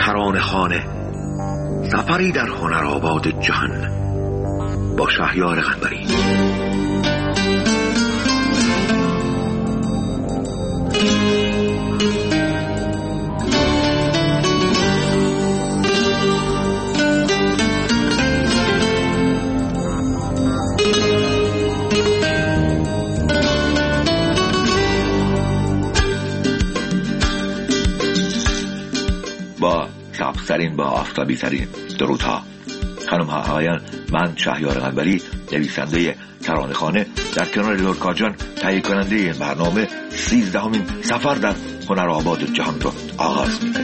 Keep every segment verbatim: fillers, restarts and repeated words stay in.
ترانه خانه، سفری در هنرآباد جهان با شهریار قنبری. با سبزترین با آفتابی ترین درودها، خانم ها آقایان، من شهریار قنبری، نویسنده ترانه خانه، در کنار لورکا جان تهیه کننده این برنامه سیزدهمین سفر در هنرآباد جهان را آغاز می‌کنیم.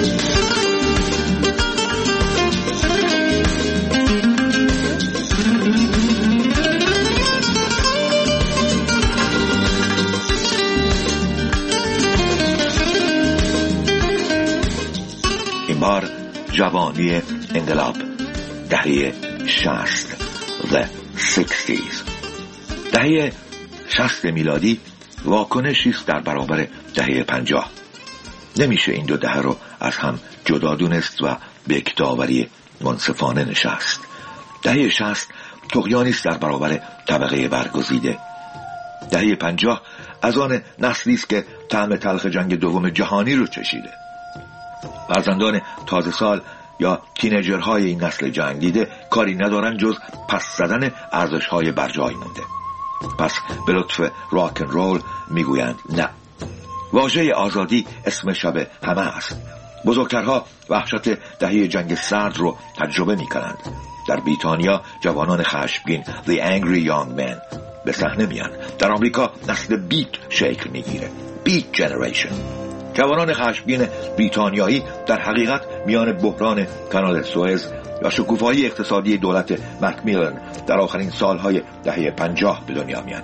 این بار جوانی انقلاب، دهه شصت، The sixties. دهه شصت میلادی واکنشی است در برابر دهه پنجاه. نمیشه این دو دهه رو از هم جدا دونست و به یکتاوری منصفانه نشست. دهه شصت طغیانی است در برابر طبقه برگزیده. دهه پنجاه از آن نسلی است که طعم تلخ جنگ دوم جهانی رو چشیده. فرزندان تازه سال یا تینیجرهای این نسل جنگ دیده کاری ندارن جز پس زدن ارزش‌های برجای مونده. پس به لطف راک ان رول میگویند نه. واژه آزادی اسم شب همه است. بزرگترها وحشت دهه جنگ سرد رو تجربه میکنند. در بریتانیا جوانان خشمگین The Angry Young Men به صحنه میان. در آمریکا نسل بیت شکل میگیره. بیت جنریشن. جوانان خشمگین بریتانیایی در حقیقت میان بحران کانال سوئز و شکوفایی اقتصادی دولت مکمیلن در آخرین سالهای دهه پنجاه به دنیا میان.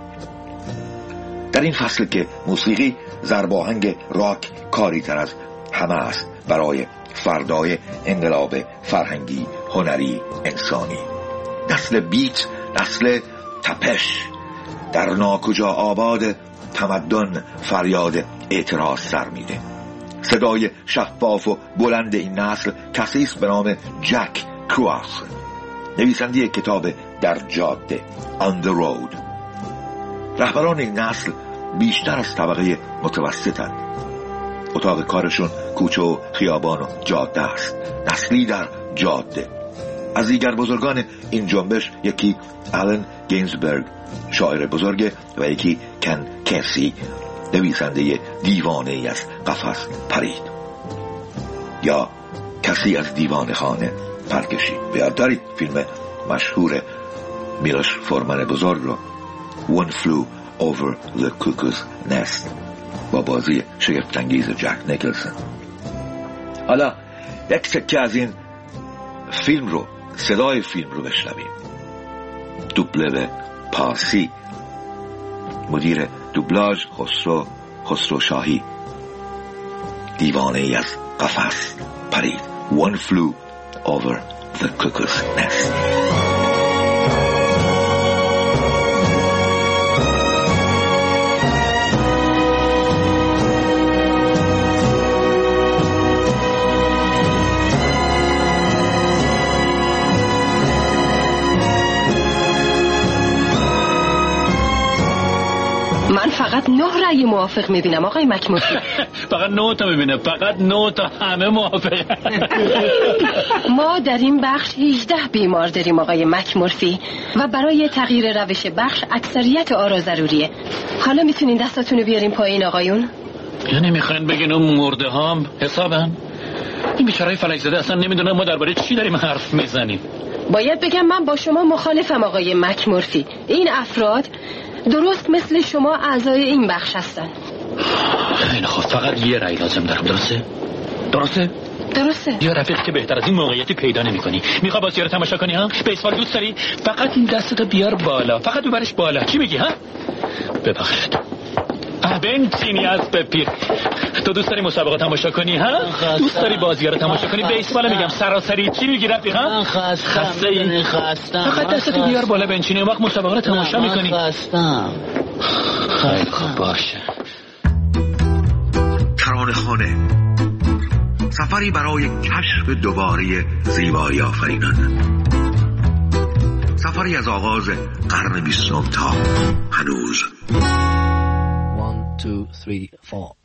در این فصل که موسیقی ضرباهنگ راک کاری تر از همه است برای فردای انقلاب فرهنگی، هنری، انسانی. نسل بیت، نسل تپش، در ناکجا آباد تمدن فریاد اعتراض سر میده. صدای شفاف و بلند این نسل کسی است به نام جک کراس، نویسنده کتاب در جاده On the Road. رهبران این نسل بیشتر از طبقه متوسطند. اتاق کارشون کوچه و خیابان و جاده است. نسلی در جاده. از دیگر بزرگان این جنبش یکی آلن گینزبرگ شاعر بزرگ و یکی کن کسی نویسنده دیوانه ای از قفس پرید یا کسی از دیوان خانه پرکشید. بیاد دارید فیلم مشهور میلوش فورمن بزرگ رو One Flew Over the Cuckoo's Nest با بازی شگفت‌انگیز جک نیکلسون. حالا یک تکه از این فیلم رو، صدای فیلم رو بشنویم. دوبله پارسی، مدیر دوبلاژ خسرو خسرو شاهی. دیوانه ای از قفس پرید. One Flew Over the Cuckoo's Nest. من فقط نه رأی موافق میبینم آقای مکمورفی. فقط نه تا میبینم، فقط نه تا، همه موافق. ما در این بخش هجده بیمار داریم آقای مکمورفی و برای تغییر روش بخش اکثریت آرا ضروریه. حالا میتونین دستاتونو بیارین پایین آقایون؟ یعنی میخواین بگین اون مرده هم حسابن؟ این بیچاره‌ی فلک زده اصلا نمیدونه ما درباره چی داریم حرف میزنیم. باید بگم من با شما مخالفم آقای مکمورفی. این افراد درست مثل شما اعضای این بخش هستن. خیلی خوب، فقط یه رأی لازم دارم. درسته؟ درسته؟ درسته. یا رفیق که بهتر از این موقعیتی پیدا نمی کنی. میخوای بازی رو تماشا کنی ها؟ بیسبال دوست داری؟ فقط این دستتو بیار بالا، فقط ببرش بالا. چی میگی ها؟ ببخشید. بنزینی از بپیر. تو دوست داری مسابقه تماشا کنی ها؟ دوست داری بازی رو تماشا کنی؟ بیسبال میگم سراسری. چی میگی رفیق ها؟ خسته ای. فقط دستتو بیار بالا بنزینی، اون وقت مسابقه رو تماشا میکنی. خستم. خیلی خوب باشه. ترانه خانه، سفری برای کشف دوباره زیبایی آفرینان، سفری از آغاز قرن بیستم تا هنوز. One, two, three, four.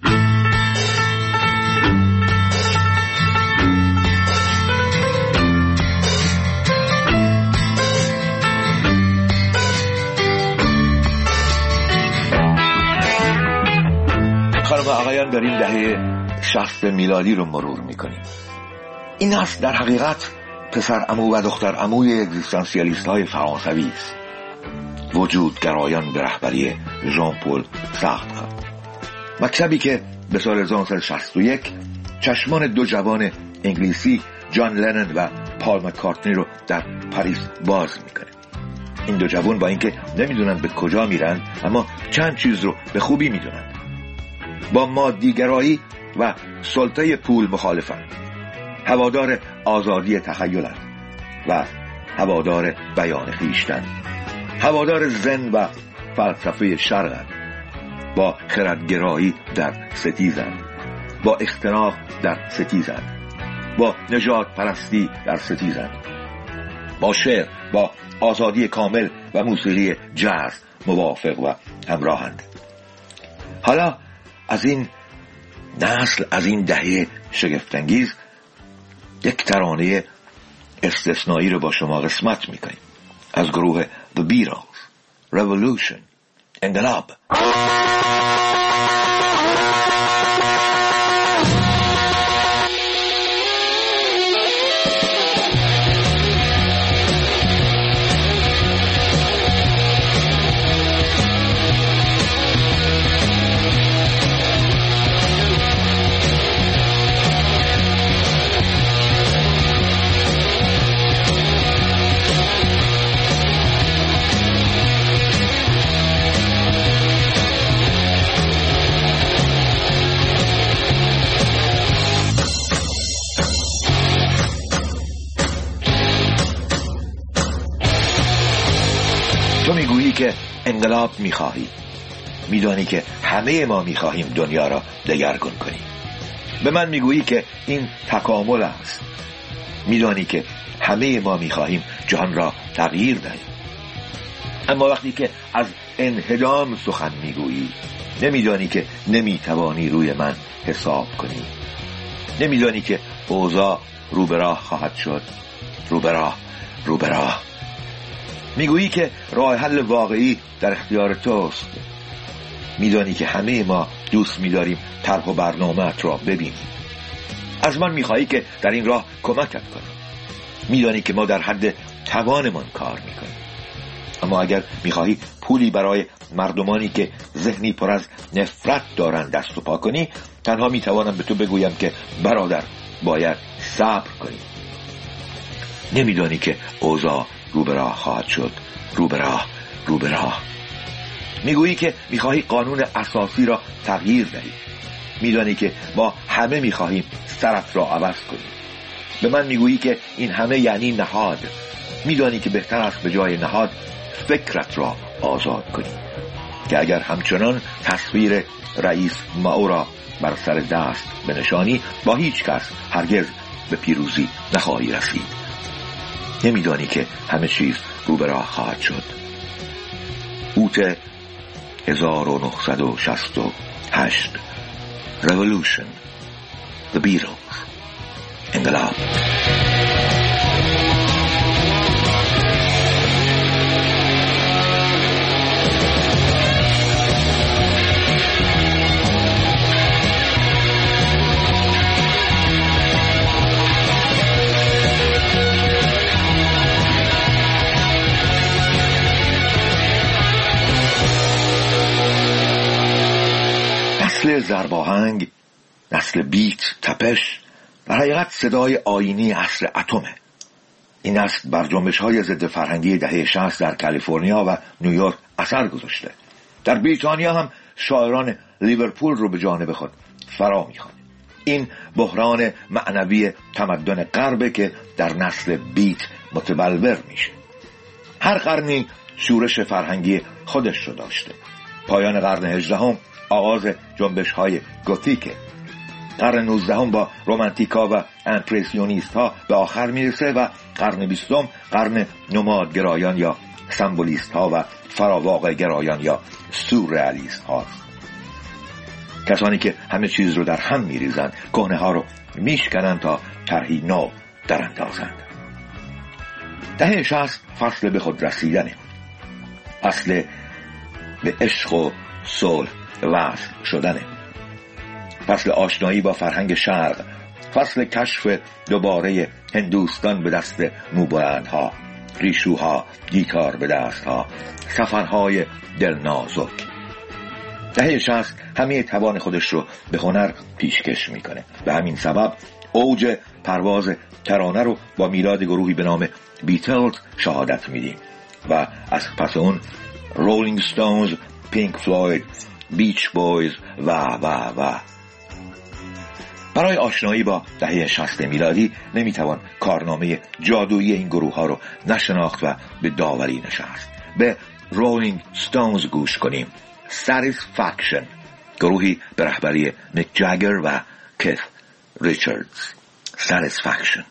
خانم و آقایان، داریم دهه شصت میلادی رو مرور میکنیم. این نسل در حقیقت پسر عمو و دختر عموی اگزیستانسیالیست های فرانسوی است. وجودگرایان به رهبری ژان پل سارتر، مکتبی که به سال هزار و نهصد و شصت و یک چشمان دو جوان انگلیسی جان لنن و پال مکارتنی رو در پاریس باز میکنه. این دو جوان با اینکه نمیدونن به کجا میرن، اما چند چیز رو به خوبی میدونن. با مادیگرایی و سلطه پول مخالفن، هوادار آزادی تخیلن و هوادار بیان خویشتن، هوادار زن و فلسفه شرقن، با خردگرایی در ستیزن، با اختراق در ستیزن، با نجات پرستی در ستیزن، با شعر، با آزادی کامل و موسیقی جاز موافق و همراهند. حالا از این نسل، از این دهه شگفت‌انگیز، یک ترانه استثنایی رو با شما قسمت میکنیم از گروه The Beatles، Revolution، انقلاب. تو میگویی که انقلاب میخواهی، میدانی که همه ما میخواهیم دنیا را دگرگون کنیم. به من میگویی که این تکامل است، میدانی که همه ما میخواهیم جهان را تغییر دهیم. اما وقتی که از انهدام سخن میگویی، نمیدانی که نمیتوانی روی من حساب کنی. نمیدانی که اوضاع رو به راه خواهد شد، رو به راه، رو به راه. میگویی که راه حل واقعی در اختیار توست. میدانی که همه ما دوست می‌داریم طرح و برنامه‌ات را ببینیم. از من می‌خواهی که در این راه کمکت کنم. میدانی که ما در حد توانمان کار می‌کنیم. اما اگر می‌خواهی پولی برای مردمانی که ذهنی پر از نفرت دارند دست و پا کنی، تنها می‌توانم به تو بگویم که برادر، باید صبر کنی. نمیدانی که اوضاع رو به راه خواهد شد، رو به راه، رو به راه. میگویی که میخواهی قانون اساسی را تغییر دهی. میدانی که ما همه میخواهیم سرت را عوض کنیم. به من میگویی که این همه یعنی نهاد. میدانی که بهتر است به جای نهاد فکرت را آزاد کنی، که اگر همچنان تصویر رئیس مائو را بر سر دست بنشانی، با هیچ کس هرگز به پیروزی نخواهی رسید. نمیدانی که همه چیز رو به راه خواهد شد. اوت هزار و نهصد و شصت و هشت. Revolution، The Beatles، انقلاب. نسل ضرباهنگ، نسل بیت، تپش، در حقیقت صدای آیینی عصر اتمه. این نسل بر جنبش‌های ضد فرهنگی دهه شصت در کالیفرنیا و نیویورک اثر گذاشته. در بریتانیا هم شاعران لیورپول رو به جانب خود فرا می‌خوانه. این بحران معنوی تمدن غرب که در نسل بیت متبلور میشه. هر قرنی شورش فرهنگی خودش رو داشته. پایان قرن هجدهم آغاز جنبش‌های گوتیکه. قرن نوزدهم با رومانتیکا و امپرسیونیست ها به آخر میرسه و قرن بیستم قرن نمادگرایان یا سمبولیست ها و فراواقع گرایان یا سورئالیست هاست. کسانی که همه چیز رو در هم میریزند، کهنه ها رو میشکنند تا طرحی نو در اندازند. دهه شصت فصل به خود رسیدنه، فصل به عشق و صلح وصل شدنه، فصل آشنایی با فرهنگ شرق، فصل کشف دوباره هندوستان به دست موبلندها، ریشوها، گیتار به دستها، سفرهای دلنازک. دهه شصت همه توان خودش رو به هنر پیشکش میکنه. به همین سبب اوج پرواز ترانه رو با میلاد گروهی به نام بیتلز شهادت میدیم و از پس اون رولینگ ستونز، پینک فلوید، بیچ بویز و و و. برای آشنایی با دهه شصت میلادی نمیتوان کارنامه جادویی این گروه ها رو نشناخت و به داوری نشست. به رولینگ ستونز گوش کنیم. Satisfaction، گروهی به رهبری میک جگر و کیث ریچاردز. Satisfaction.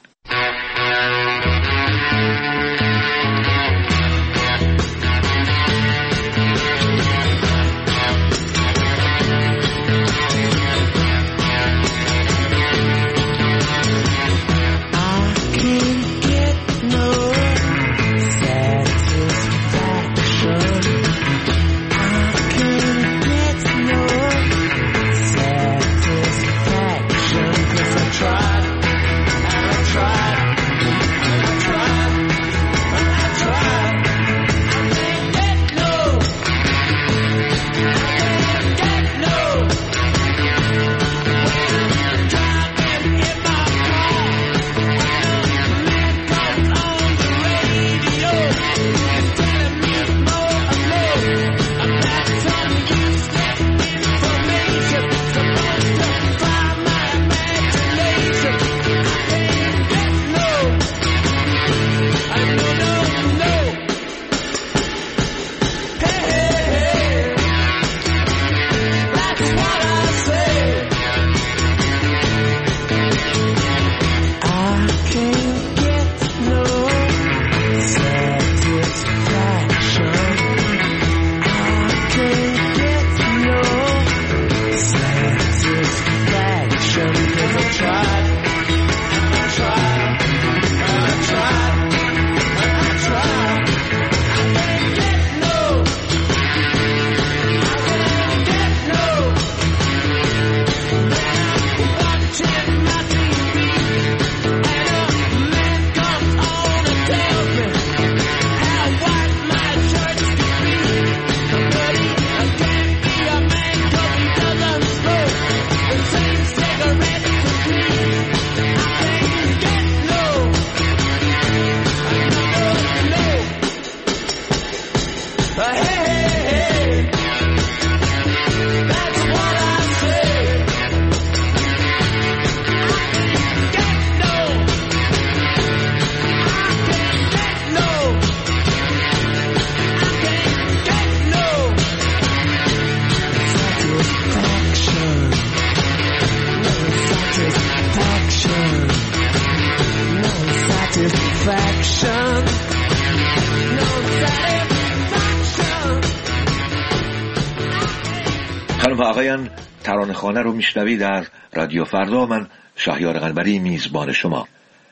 خانم و آقایان، ترانه خانه رو میشنوید از رادیو فردا. من شهریار قنبری میزبان شما.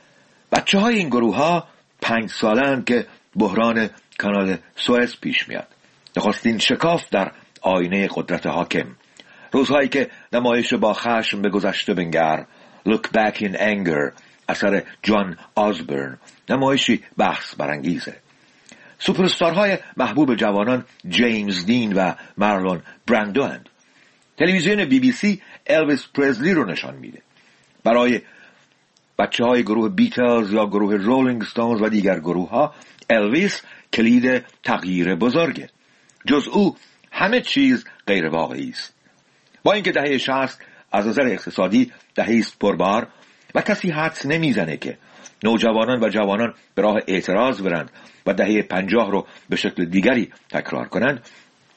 بچه های این گروه ها پنج سالن که بحران کانال سوئز پیش میاد. نخستین شکاف در آینه قدرت حاکم. روزهایی که نمایش با خشم به گذشته بنگر، Look Back in Anger اثر جان آزبرن، نمایشی بحث برانگیزه. سوپرستارهای محبوب جوانان جیمز دین و مارلون براندو هستند. تلویزیون بی بی سی الویس پرزلی رو نشان میده. برای بچه های گروه بیتلز یا گروه رولینگ ستونز و دیگر گروه ها الویس کلید تغییر بزرگه. جز او همه چیز غیر واقعی است. با اینکه دهه شصت از نظر اقتصادی دهه‌ای است پربار و کسی حدس نمیزنه که نوجوانان و جوانان به راه اعتراض برند و دهه پنجاه رو به شکل دیگری تکرار کنند،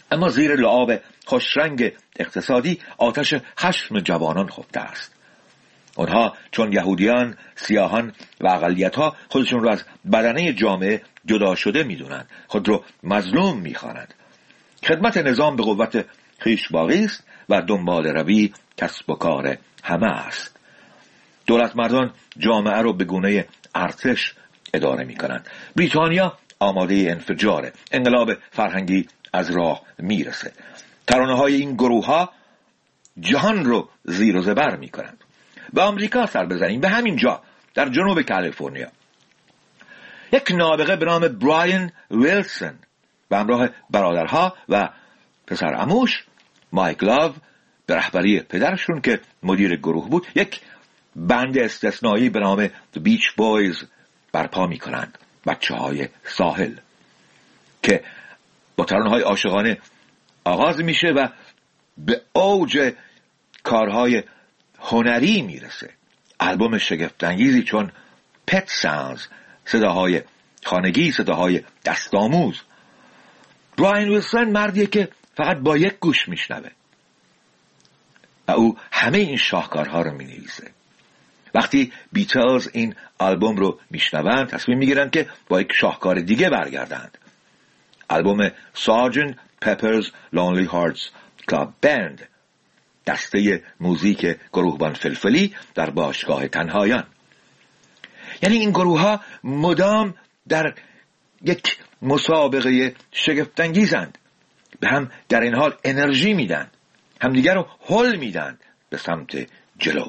اما زیر لعاب خوشرنگ اقتصادی آتش خشم جوانان خفته است. آنها چون یهودیان، سیاهان و اقلیت‌ها خودشون را از بدنه جامعه جدا شده می‌دونند، خود را مظلوم می‌خوانند. خدمت نظام به قوت خویش باقی است و دنبال روی کسب و کار همه است. دولت مردان جامعه را به گونه ارتش اداره می‌کنند. بریتانیا آماده انفجار، انقلاب فرهنگی از راه میرسه. ترانه‌های این گروه‌ها جهان رو زیر و زبر می‌کنند. به آمریکا سر بزنیم، به همین جا در جنوب کالیفرنیا یک نابغه به نام براین ویلسون به همراه برادرها و پسر عموش مایک لاو به رهبری پدرشون که مدیر گروه بود یک بند استثنایی به نام The Beach Boys برپا می کنند. بچه های ساحل که با ترانه‌های عاشقانه آغاز میشه و به اوج کارهای هنری میرسه. آلبوم شگفت‌انگیزی چون پت ساوندز، صداهای خانگی، صداهای دستآموز. براین ویلسون مردیه که فقط با یک گوش میشنوه و او همه این شاهکارها رو مینویسه. وقتی بیتلز این آلبوم رو میشنوند تصمیم میگیرند که با یک شاهکار دیگه برگردند. آلبوم سارجنت پپرز لونلی هارتس کلاب بند، دسته موزیک گروهبان فلفلی در باشگاه تنهایان. یعنی این گروه ها مدام در یک مسابقه شگفت‌انگیزند، به هم در این حال انرژی میدن، همدیگر رو هل میدن به سمت جلو.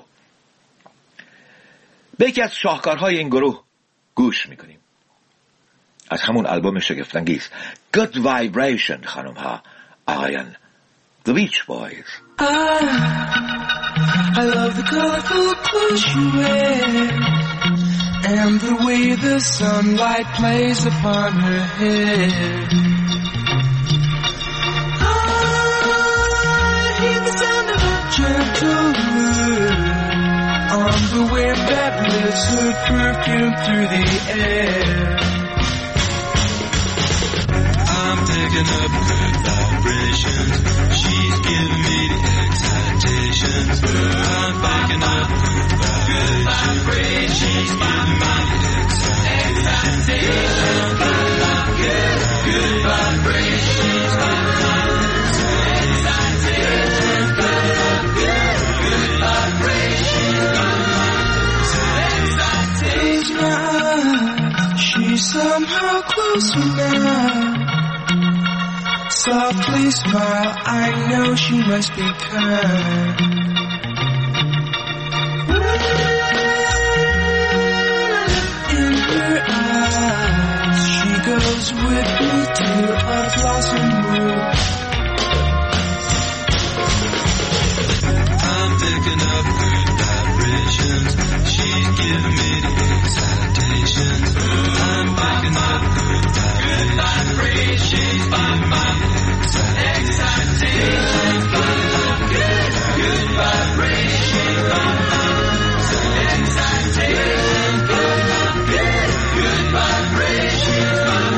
به یکی از شاهکارهای این گروه گوش میکنیم از همون آلبوم شگفت‌انگیز Good Vibration. خانم ها، آقایان، The Beach Boys. I, I love the colorful clothes you wear and the way the sunlight plays upon her hair. I hear the sound of a gentle word on the wind that lifts her perfume through the air. I'm picking up good vibrations. She's giving me the excitations. I'm picking up good vibrations. She's giving me the excitations. Good, good vibrations. Excitations. Good, good vibrations. Excitations. She's somehow closer now. Softly smile, I know she must be kind. In her eyes, she goes with me to a blossom room. I'm picking up good vibrations. She's giving me the excitations. I'm picking up good vibrations. She's giving me excitations. Good, good vibrations. Excitations. Good, good vibrations.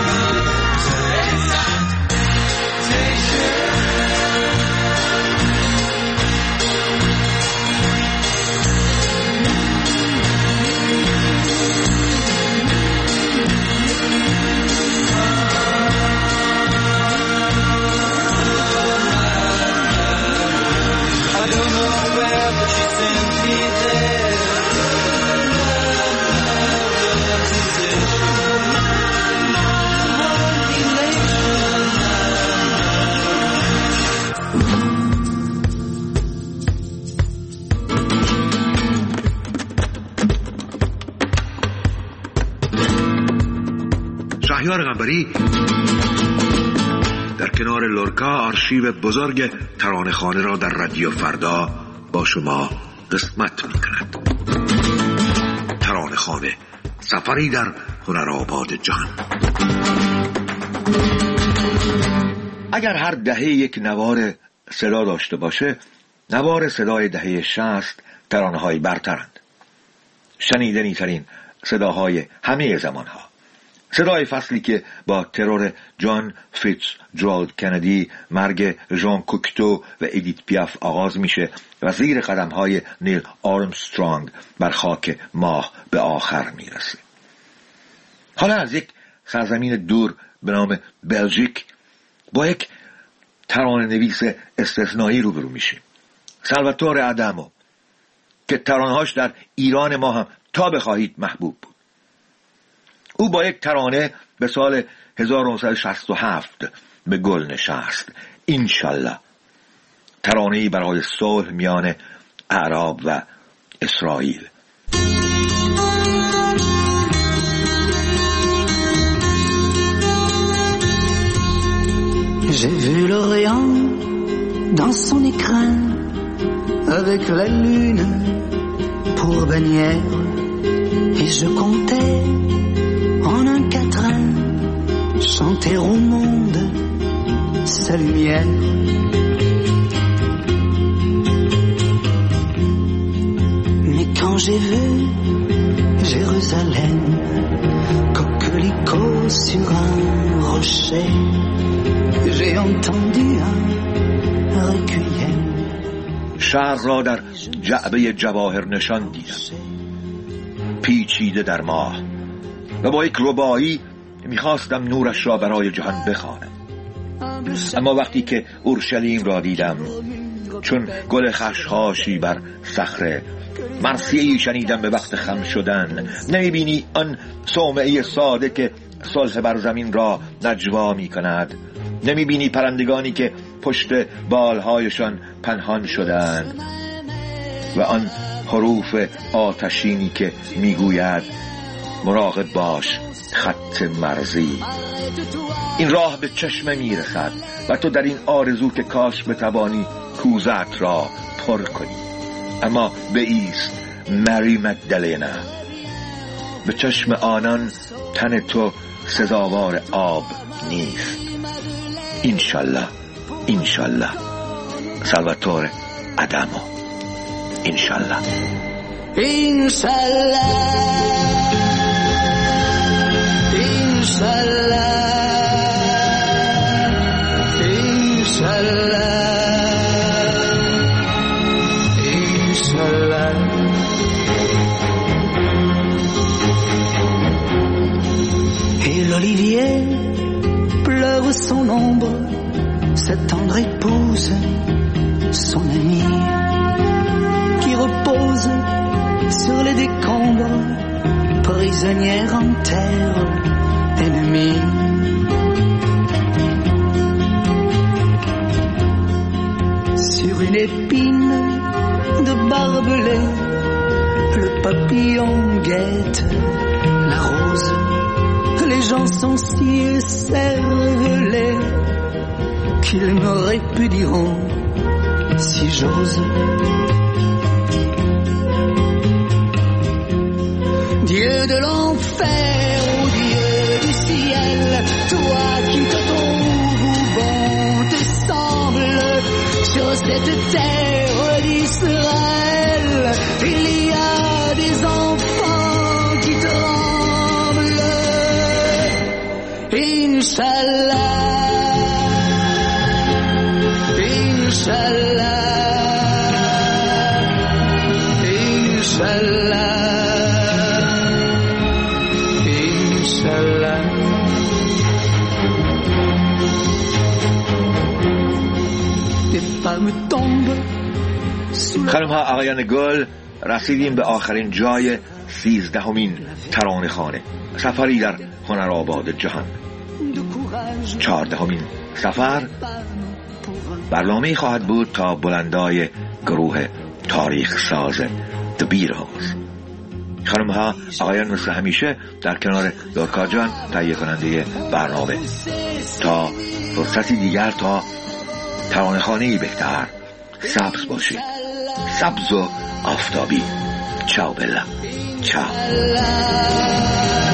شهریار قنبری در کنار لورکا آرشیو بزرگ ترانه‌خوانه را در رادیو فردا با شما قسمت می‌کند. ترانه‌خوانه، سفری در هنرآباد جهان. اگر هر دهه یک نوار صدا داشته باشه، نوار صدای دهه شصت ترانه‌های برترند. شنیدنی ترین صداهای همه زمانها. صدای فصلی که با ترور جان فیتز جرالد کندی، مرگ ژان کوکتو و ادیت پیاف آغاز میشه و زیر قدم‌های نیل آرمسترانگ بر خاک ماه به آخر میرسه. حالا از یک سرزمین دور به نام بلژیک با یک ترانه نویس استثنایی روبرو میشیم، سالواتور آدامو، که ترانه‌هاش در ایران ما هم تا بخواهید محبوب بود. او با یک ترانه به سال هزار و نهصد و شصت و هفت به گل نشست، انشالله، ترانه‌ای برای صلح میان اعراب و اسرائیل. J'ai vu l'Orient dans son écrin, avec la lune pour bannière, et je comptais en un quatrain chanter au monde sa lumière. Mais quand j'ai vu Jérusalem, coquelicot sur un rocher, j'ai entendu un requiem. شهر را در جعبه جواهر نشان دیدم، پیچیده در ماه، و با یک ربایی میخواستم نورش را برای جهان بخوانم. اما وقتی که اورشلیم را دیدم، چون گل خشخاشی بر صخره، مرثیه‌ای شنیدم به وقت خم شدن. نمیبینی آن صومعه ساده که صلح بر زمین را نجوا میکند؟ نمیبینی پرندگانی که پشت بالهایشان پنهان شدند و آن حروف آتشینی که میگوید مراقب باش خط مرزی؟ این راه به چشم میرسد و تو در این آرزو که کاش بتوانی کوزت را پر کنی. اما بایست مری مگدلینا، به چشم آنان تن تو سزاوار آب نیست. انشالله، انشالله، سالواتور آدامو، انشالله، انشالله، انشالله، انشالله، انشالله. Et l'olivier pleure son ombre, sa tendre épouse, son amie, qui repose sur les décombres, prisonnière en terre ennemie. Sur une épine de barbelé, le papillon guette la rose. Les gens sont si écervelés qu'ils me répudieront si j'ose. Dieu de l'enfer, ô Dieu du ciel, toi qui te trouves où bon te semble, sur cette terre d'Israël, il y a des enfants qui tremblent. Inch'Allah, Inch'Allah, Inch'Allah, Inch'Allah. Des femmes tombent. خانم‌ها، آقایان گل، رسیدیم به آخرین جای سیزدهمین ترانه‌خوانه، سفری در هنرآباد جهان. چهاردهمین سفر برنامه‌ای خواهد بود تا بلندای گروه تاریخ ساز The Beatles. خانم‌ها، آقایان، مثل همیشه در کنار لورکا جان تهیه کننده برنامه. تا فرصتی دیگر، تا ترانه‌خوانه‌ای بهتر، سبز باشید، سبز و آفتابی. چاو بلا، چاو.